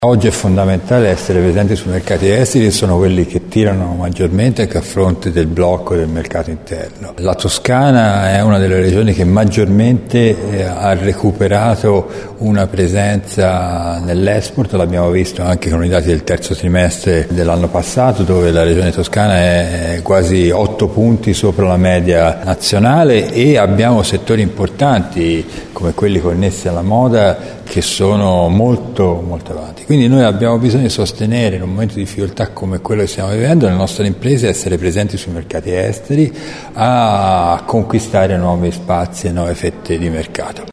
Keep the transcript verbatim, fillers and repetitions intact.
Oggi è fondamentale essere presenti sui mercati esteri, che sono quelli che tirano maggiormente anche a fronte del blocco del mercato interno. La Toscana è una delle regioni che maggiormente eh, ha recuperato una presenza nell'export, l'abbiamo visto anche con i dati del terzo trimestre dell'anno passato, dove la regione toscana è quasi otto punti sopra la media nazionale, e abbiamo settori importanti come quelli connessi alla moda che sono molto molto avanti. Quindi noi abbiamo bisogno di sostenere in un momento di difficoltà come quello che stiamo vivendo le nostre imprese, essere presenti sui mercati esteri, a conquistare nuovi spazi e nuove fette di mercato.